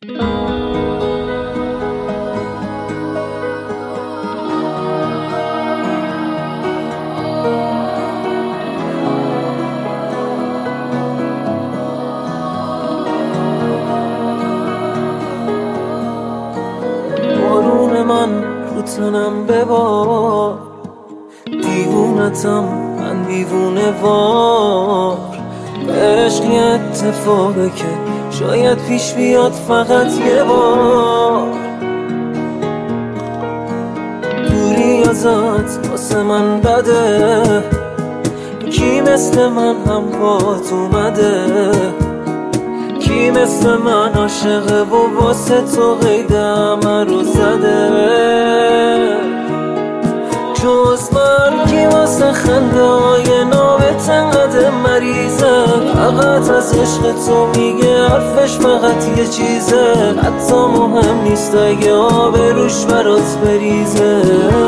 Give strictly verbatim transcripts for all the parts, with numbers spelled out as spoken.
بارون من رو تنم ببار، دیوونتم من دیوونه وار. عشق یه اتفاقه که شاید پیش بیاد فقط یه بار. دوری ازت واسه من بده، کی مثل من هم بات اومده؟ کی مثل من عاشقه و واسه تو قید همه رو زده؟ جز من کی واسه خنده های نامت انقدر مریضه؟ فقط از عشق تو میگه حرفش فقط یه چیزه، حتی مهم نیست اگه آب روش برات بریزه.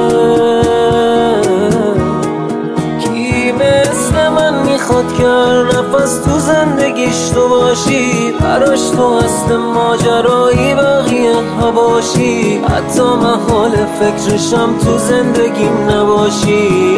کی مثل من میخواد که هر نفس تو زندگیش تو باشی، براش تو هست ماجرایی بقیه نباشی، حتی محال فکرشم تو زندگیم نباشی.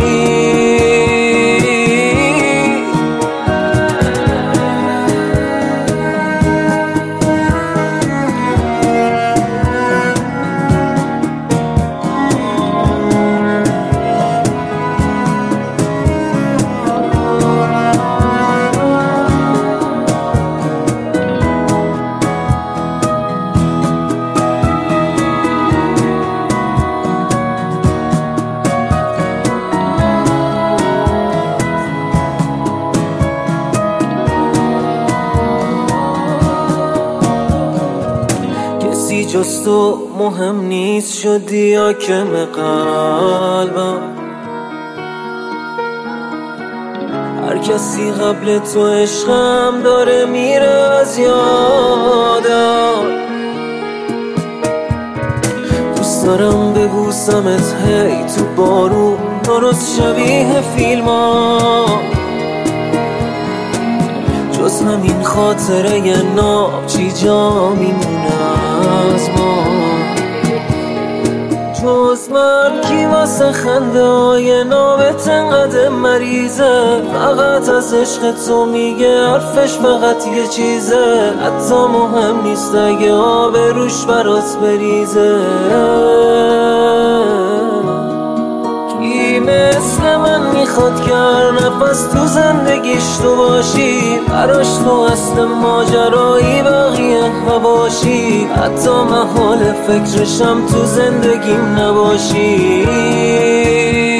جز تو مهم نیست شدی حاکم قلبم، هر کسی قبل تو عشقم داره میره از یادم. دوست دارم ببوسمت هی تو بارون، درست شبیه فیلم ها. جز همین خاطره یه ناب چی جا میمونه از ما؟ جز من کی واسه خنده های نابت انقدر مریضه؟ فقط از عشق تو میگه حرفش فقط یه چیزه، حتی مهم نیست اگه آب روش برات بریزه. کی مثل من میخواد که هر نفس تو زندگیش تو باشی، براش تو هست ماجرایی بقیه نباشی، حتی محال فکرشم تو زندگیم نباشی.